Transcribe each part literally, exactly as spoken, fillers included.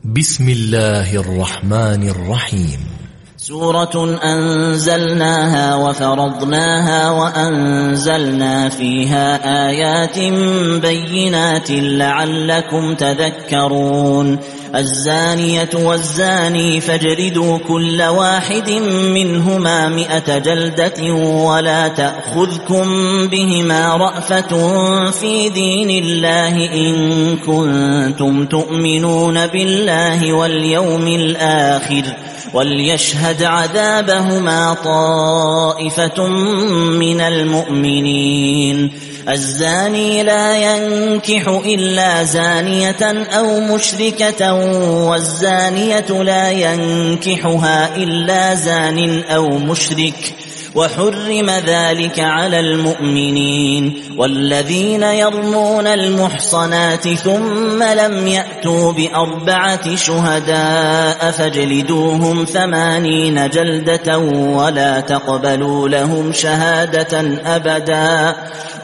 بسم الله الرحمن الرحيم. سورة أنزلناها وفرضناها وأنزلنا فيها آيات بينات لعلكم تذكرون. الزانية والزاني فاجلدوا كل واحد منهما مئة جلدة ولا تأخذكم بهما رأفة في دين الله إن كنتم تؤمنون بالله واليوم الآخر وليشهد عذابهما طائفة من المؤمنين. الزاني لا ينكح إلا زانية أو مشركة والزانية لا ينكحها إلا زان أو مشرك وحرم ذلك على المؤمنين. والذين يرمون المحصنات ثم لم يأتوا بأربعة شهداء فاجلدوهم ثمانين جلدة ولا تقبلوا لهم شهادة أبدا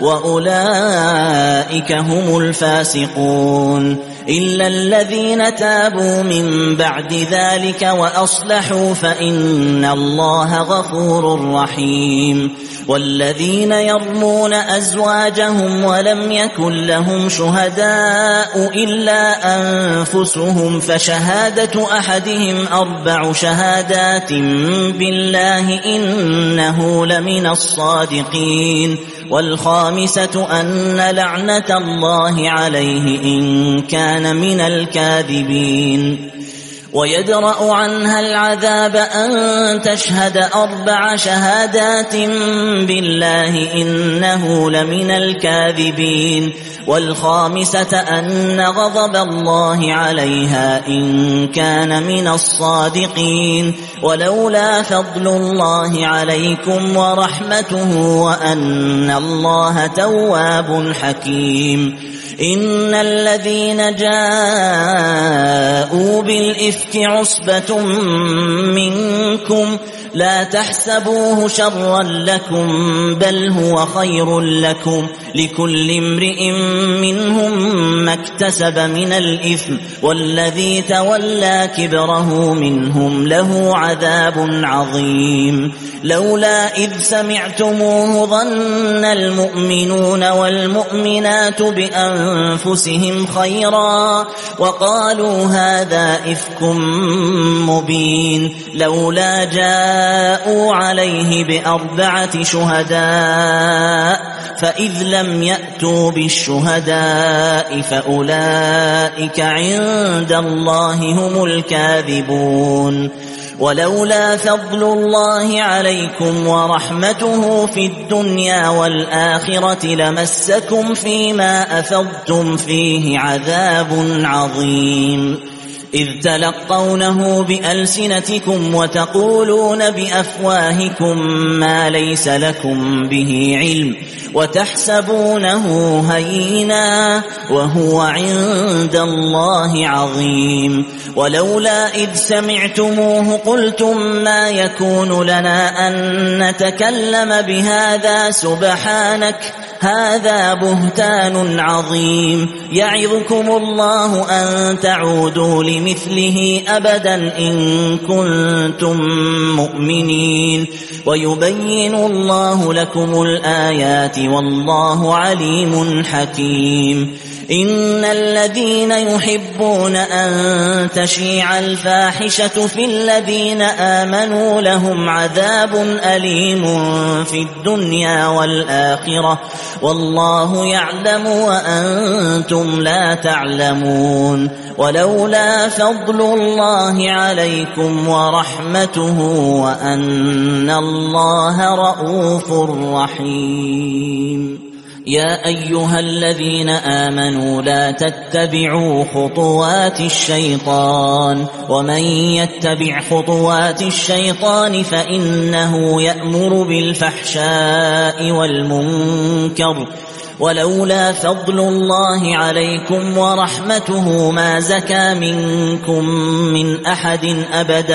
وأولئك هم الفاسقون إلا الذين تابوا من بعد ذلك وأصلحوا فإن الله غفور رحيم. والذين يرمون أزواجهم ولم يكن لهم شهداء إلا أنفسهم فشهادة أحدهم أربع شهادات بالله إنه لمن الصادقين. والخامسة أن لعنة الله عليه إن كان من الكاذبين. ويدرأ عنها العذاب أن تشهد أربع شهادات بالله إنه لمن الكاذبين. والخامسة أن غضب الله عليها إن كان من الصادقين. ولولا فضل الله عليكم ورحمته وأن الله تواب حكيم. إن الذين جاءوا بالإفك عصبة منكم لا تحسبوه شرا لكم بل هو خير لكم لكل امرئ منهم ما اكتسب من الإثم والذي تولى كبره منهم له عذاب عظيم. لولا إذ سمعتموه ظن المؤمنون والمؤمنات بأنفسهم خيرا وقالوا هذا إفك مبين. لولا جاءوا عليه بأربعة شهداء فإذ لم يأتوا بالشهداء فأولئك عند الله هم الكاذبون. ولولا فضل الله عليكم ورحمته في الدنيا والآخرة لمسكم فيما أفضتم فيه عذاب عظيم. إذ تلقونه بألسنتكم وتقولون بأفواهكم ما ليس لكم به علم وتحسبونه هينا وهو عند الله عظيم. ولولا إذ سمعتموه قلتم ما يكون لنا أن نتكلم بهذا سبحانك هذا بهتان عظيم. يعظكم الله أن تعودوا لمثله أبدا إن كنتم مؤمنين. ويبين الله لكم الآيات والله عليم حكيم. إن الذين يحبون أن تشيع الفاحشة في الذين آمنوا لهم عذاب أليم في الدنيا والآخرة والله يعلم وأنتم لا تعلمون. ولولا فضل الله عليكم ورحمته وأن الله رؤوف رحيم. يا أيها الذين آمنوا لا تتبعوا خطوات الشيطان ومن يتبع خطوات الشيطان فإنه يأمر بالفحشاء والمنكر. ولولا فضل الله عليكم ورحمته ما زكى منكم من أحد أبدا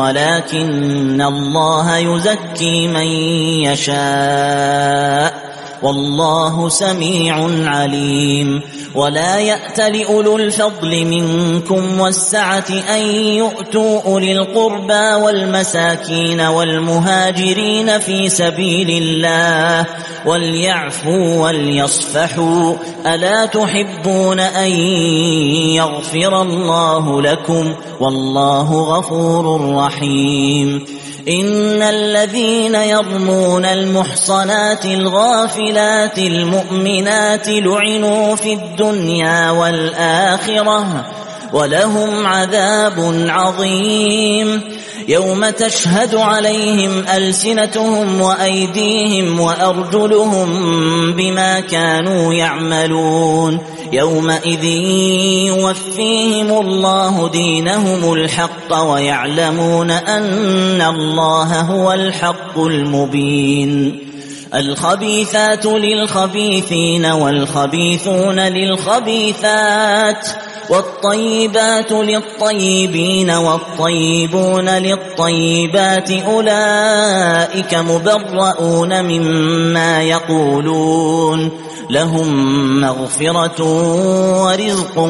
ولكن الله يزكي من يشاء والله سميع عليم. ولا يأتل أولو الفضل منكم والسعة أن يؤتوا أولي القربى والمساكين والمهاجرين في سبيل الله وليعفوا وليصفحوا ألا تحبون أن يغفر الله لكم والله غفور رحيم. إن الذين يرمون المحصنات الغافلات المؤمنات لعنوا في الدنيا والآخرة ولهم عذاب عظيم يوم تشهد عليهم ألسنتهم وأيديهم وأرجلهم بما كانوا يعملون يومئذ يوفيهم الله دينهم الحق ويعلمون أن الله هو الحق المبين. الخبيثات للخبيثين والخبيثون للخبيثات والطيبات للطيبين والطيبون للطيبات أولئك مبرؤون مما يقولون لهم مغفرة ورزق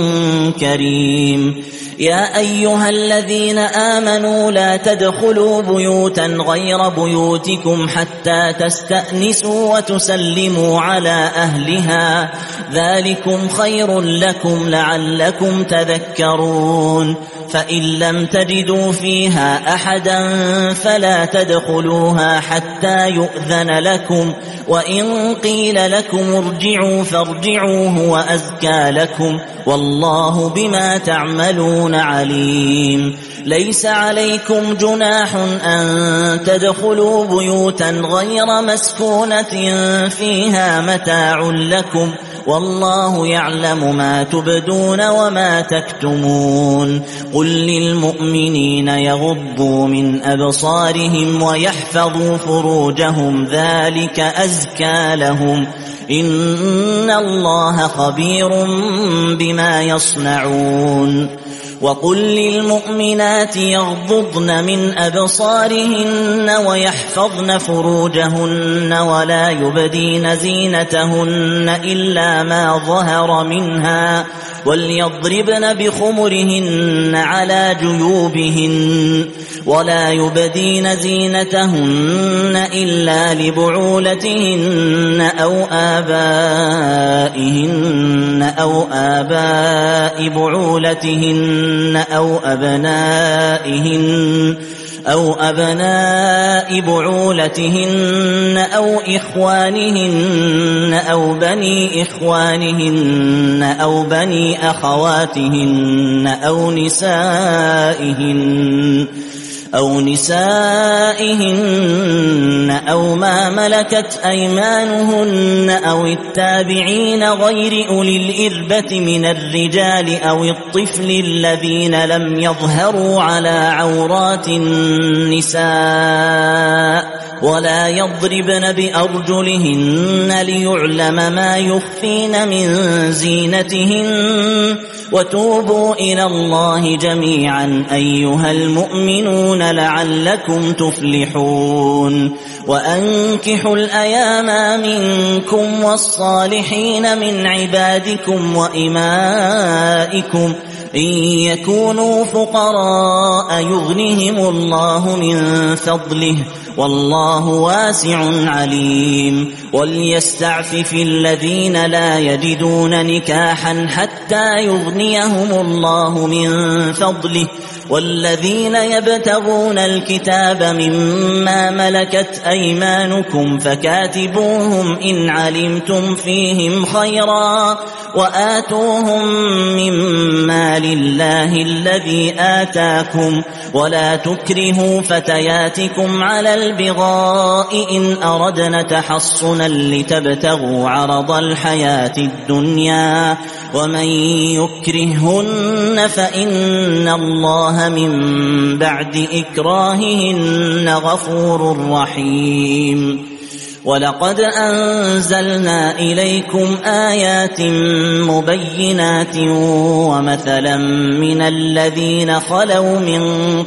كريم. يا أيها الذين آمنوا لا تدخلوا بيوتا غير بيوتكم حتى تستأنسوا وتسلموا على أهلها ذلكم خير لكم لعلكم تذكرون. فإن لم تجدوا فيها أحدا فلا تدخلوها حتى يؤذن لكم وإن قيل لكم ارجعوا فارجعوا هو أزكى لكم والله بما تعملون عليم. ليس عليكم جناح أن تدخلوا بيوتا غير مسكونة فيها متاع لكم والله يعلم ما تبدون وما تكتمون. قل للمؤمنين يغضوا من أبصارهم ويحفظوا فروجهم ذلك أزكى لهم إن الله خبير بما يصنعون. وقل للمؤمنات يغضضن من أبصارهن ويحفظن فروجهن ولا يبدين زينتهن إلا ما ظهر منها وليضربن بخمرهن على جيوبهن ولا يبدين زينتهن إلا لبعولتهن أو آبائهن أو آباء بعولتهن أو أبنائهن أو أبناء بعولتهن أو إخوانهن أو بني إخوانهن أو بني أخواتهن أو نسائهن أو نسائهن أو ما ملكت أيمانهن أو التابعين غير أولي الإربة من الرجال أو الطفل الذين لم يظهروا على عورات النساء ولا يضربن بأرجلهن ليعلم ما يخفين من زينتهن وتوبوا إلى الله جميعا أيها المؤمنون لعلكم تفلحون. وأنكحوا الأيام منكم والصالحين من عبادكم وإمائكم إن يكونوا فقراء يغنهم الله من فضله والله واسع عليم. وليستعفف الذين لا يجدون نكاحا حتى يغنيهم الله من فضله والذين يبتغون الكتاب مما ملكت أيمانكم فكاتبوهم إن علمتم فيهم خيرا وآتوهم مما لله الذي آتاكم ولا تكرهوا فتياتكم على البغاء إن أردنا تحصنا لتبتغوا عرض الحياة الدنيا ومن يكرههن فإن الله من بعد إكراههن غفور رحيم. ولقد أنزلنا إليكم آيات مبينات ومثلا من الذين خلوا من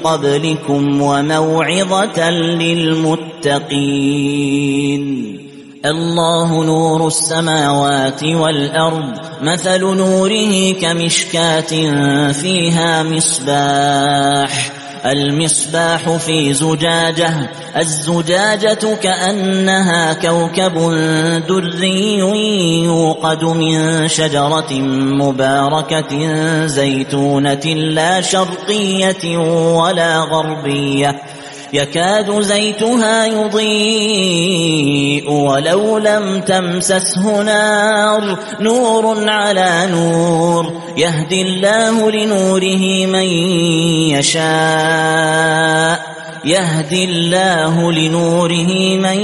قبلكم وموعظة للمتقين. الله نور السماوات والأرض مثل نوره كمشكاة فيها مصباح المصباح في زجاجة الزجاجة كأنها كوكب دري يوقد من شجرة مباركة زيتونة لا شرقية ولا غربية يكاد زيتها يضيء ولو لم تمسسه نار نور على نور يهدي الله لنوره من يشاء يهدي الله لنوره من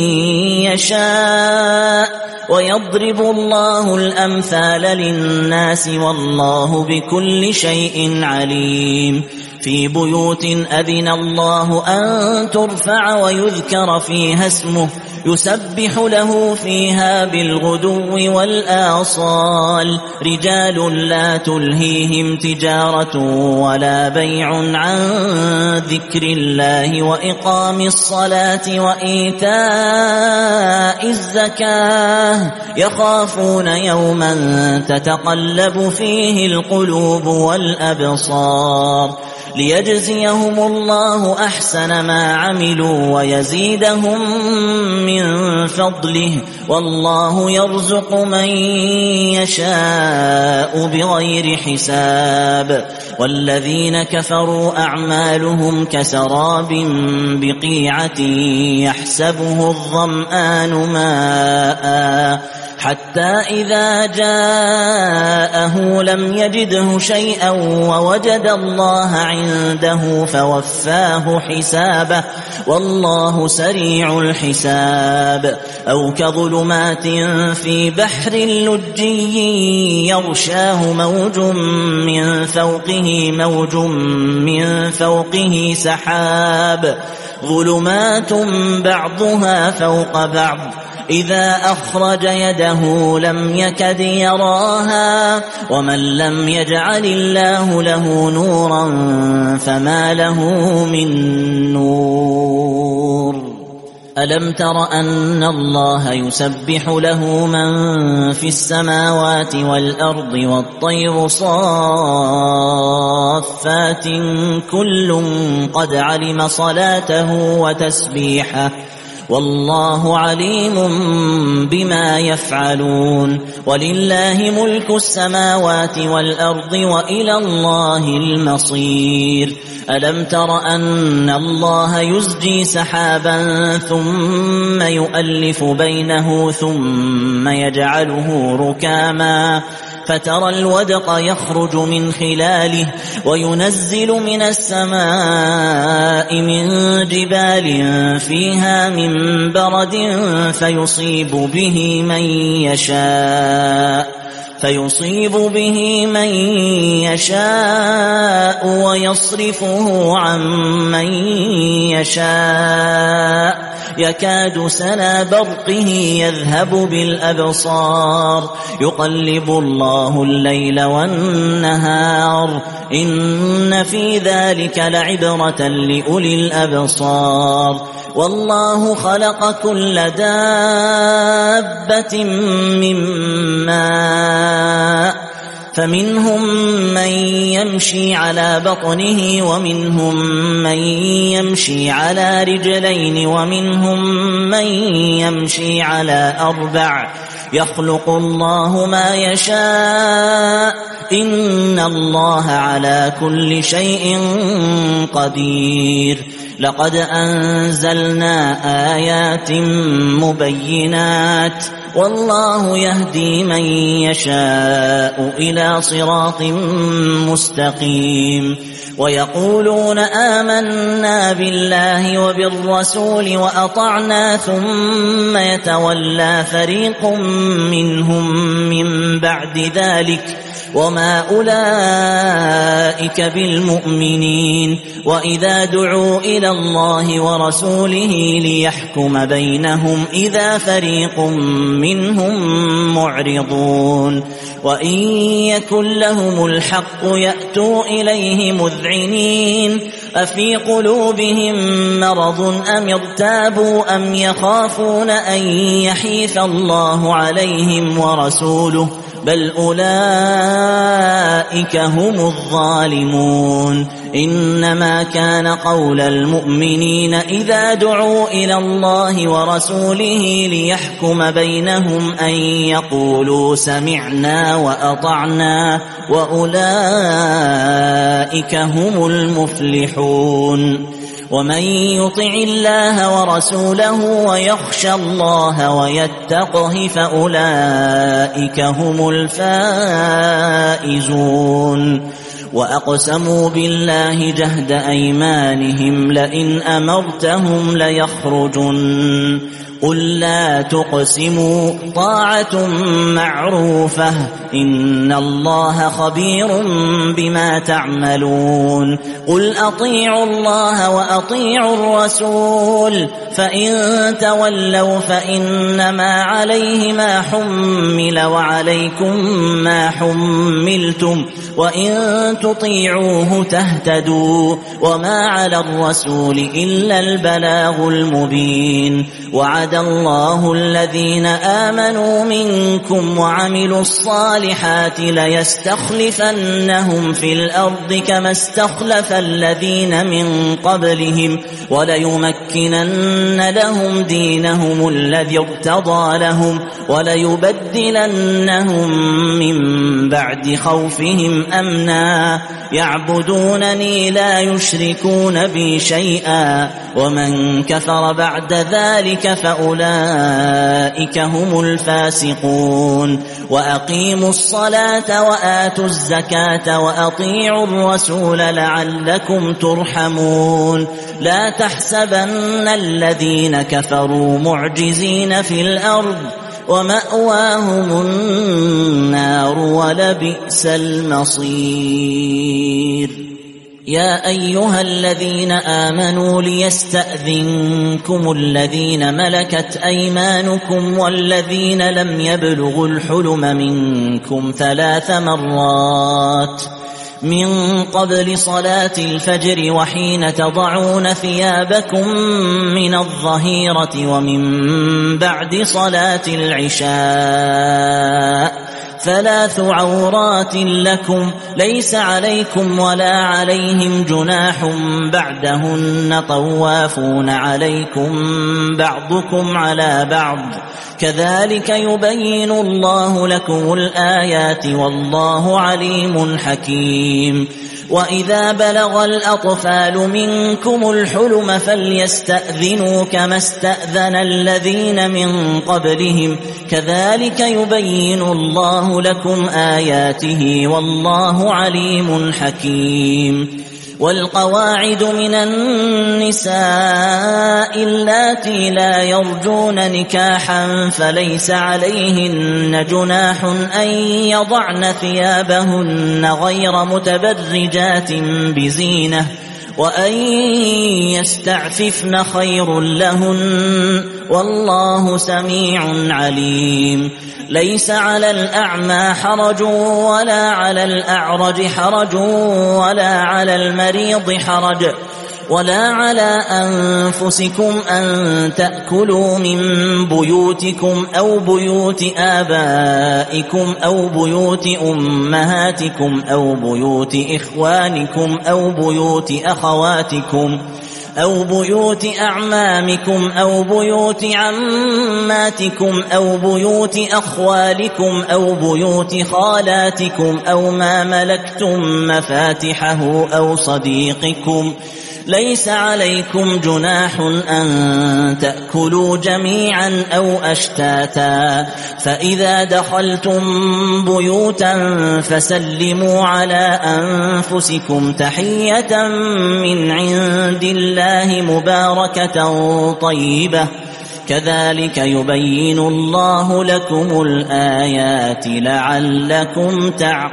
يشاء ويضرب الله الأمثال للناس والله بكل شيء عليم في بيوت أذن الله أن ترفع ويذكر فيها اسمه يسبح له فيها بالغدو والآصال رجال لا تلهيهم تجارة ولا بيع عن ذكر الله وإقام الصلاة وإيتاء الزكاة يخافون يوما تتقلب فيه القلوب والأبصار ليجزيهم الله أحسن ما عملوا ويزيدهم من فضله والله يرزق من يشاء بغير حساب والذين كفروا أعمالهم كسراب بقيعة يحسبه الظمآن ماء حتى إذا جاءه لم يجده شيئا ووجد الله عنده فوفاه حسابه والله سريع الحساب أو كظلمات في بحر لجي يغشاه موج من فوقه موج من فوقه سحاب ظلمات بعضها فوق بعض إذا أخرج يده لم يكد يراها ومن لم يجعل الله له نورا فما له من نور ألم تر أن الله يسبح له من في السماوات والأرض والطير صافات كل قد علم صلاته وتسبيحه والله عليم بما يفعلون ولله ملك السماوات والأرض وإلى الله المصير ألم تر أن الله يزجي سحابا ثم يؤلف بينه ثم يجعله ركاما فترى الودق يخرج من خلاله وينزل من السماء من جبال فيها من برد فيصيب به من يشاء فيصيب به من يشاء ويصرفه عن من يشاء يكاد سنا برقه يذهب بالأبصار يقلب الله الليل والنهار إن في ذلك لعبرة لأولي الأبصار والله خلق كل دابة من ماء فمنهم من يمشي على بطنه ومنهم من يمشي على رجلين ومنهم من يمشي على أربع يخلق الله ما يشاء إن الله على كل شيء قدير لقد أنزلنا آيات مبينات والله يهدي من يشاء إلى صراط مستقيم ويقولون آمنا بالله وبالرسول وأطعنا ثم يتولى فريق منهم من بعد ذلك وما أولئك بالمؤمنين وإذا دعوا إلى الله ورسوله ليحكم بينهم إذا فريق منهم معرضون وإن يكن لهم الحق يأتوا إليه مذعنين أفي قلوبهم مرض أم ارتابوا أم يخافون أن يحيف الله عليهم ورسوله بل أولئك هم الظالمون إنما كان قول المؤمنين إذا دعوا إلى الله ورسوله ليحكم بينهم أن يقولوا سمعنا وأطعنا وأولئك هم المفلحون ومن يطع الله ورسوله ويخشى الله ويتقه فأولئك هم الفائزون وأقسموا بالله جهد أيمانهم لئن أمرتهم ليخرجن قل لا تقسموا طاعة معروفة إن الله خبير بما تعملون قل أطيعوا الله وأطيعوا الرسول فإن تولوا فإنما عليه ما حمل وعليكم ما حملتم وإن تطيعوه تهتدوا وما على الرسول إلا البلاغ المبين وعد الله الذين آمنوا منكم وعملوا الصالحات ليستخلفنهم في الأرض كما استخلف الذين من قبلهم وليمكنن لهم دينهم الذي ارتضى لهم وليبدلنهم من بعد خوفهم أمنا يعبدونني لا يشركون بي شيئا ومن كفر بعد ذلك فأولئك هم الفاسقون وأقيموا الصلاة وآتوا الزكاة وأطيعوا الرسول لعلكم ترحمون لا تحسبن الذين كفروا معجزين في الأرض ومأواهم النار ولبئس المصير يا أيها الذين آمنوا ليستأذنكم الذين ملكت أيمانكم والذين لم يبلغوا الحلم منكم ثلاث مرات من قبل صلاة الفجر وحين تضعون ثيابكم من الظهيرة ومن بعد صلاة العشاء ثلاث عورات لكم ليس عليكم ولا عليهم جناح بعدهن طوافون عليكم بعضكم على بعض كذلك يبين الله لكم الآيات والله عليم حكيم وإذا بلغ الأطفال منكم الحلم فليستأذنوا كما استأذن الذين من قبلهم كذلك يبين الله لكم آياته والله عليم حكيم والقواعد من النساء اللاتي لا يرجون نكاحا فليس عليهن جناح أن يضعن ثيابهن غير متبرجات بزينة وأن يستعففن خير لهن والله سميع عليم ليس على الأعمى حرج ولا على الأعرج حرج ولا على المريض حرج ولا على أنفسكم أن تأكلوا من بيوتكم أو بيوت آبائكم أو بيوت أمهاتكم أو بيوت إخوانكم أو بيوت أخواتكم أو بيوت أعمامكم أو بيوت عماتكم أو بيوت أخوالكم أو بيوت خالاتكم أو ما ملكتم مفاتحه أو صديقكم ليس عليكم جناح أن تأكلوا جميعا أو أشتاتا فإذا دخلتم بيوتا فسلموا على أنفسكم تحية من عند الله مباركة طيبة كذلك يبين الله لكم الآيات لعلكم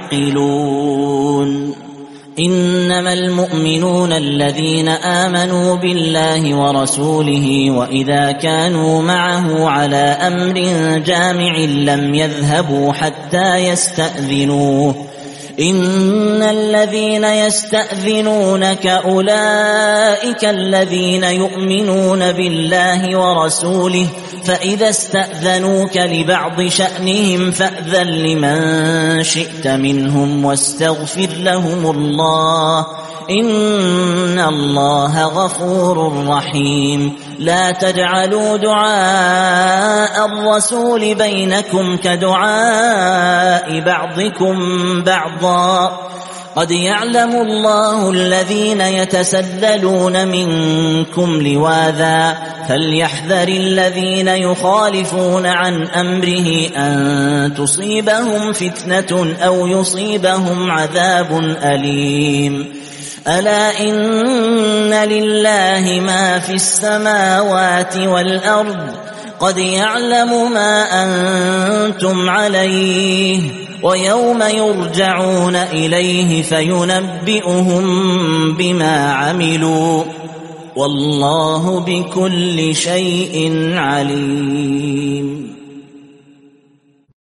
تعقلون إنما المؤمنون الذين آمنوا بالله ورسوله وإذا كانوا معه على أمر جامع لم يذهبوا حتى يستأذنوه إن الذين يستأذنونك أولئك الذين يؤمنون بالله ورسوله فإذا استأذنوك لبعض شأنهم فأذن لمن شئت منهم واستغفر لهم الله إن الله غفور رحيم. لا تجعلوا دعاء الرسول بينكم كدعاء بعضكم بعضا قد يعلم الله الذين يتسللون منكم لواذا فليحذر الذين يخالفون عن أمره أن تصيبهم فتنة أو يصيبهم عذاب أليم. ألا إن لله ما في السماوات والأرض قد يعلم ما أنتم عليه ويوم يرجعون إليه فينبئهم بما عملوا والله بكل شيء عليم.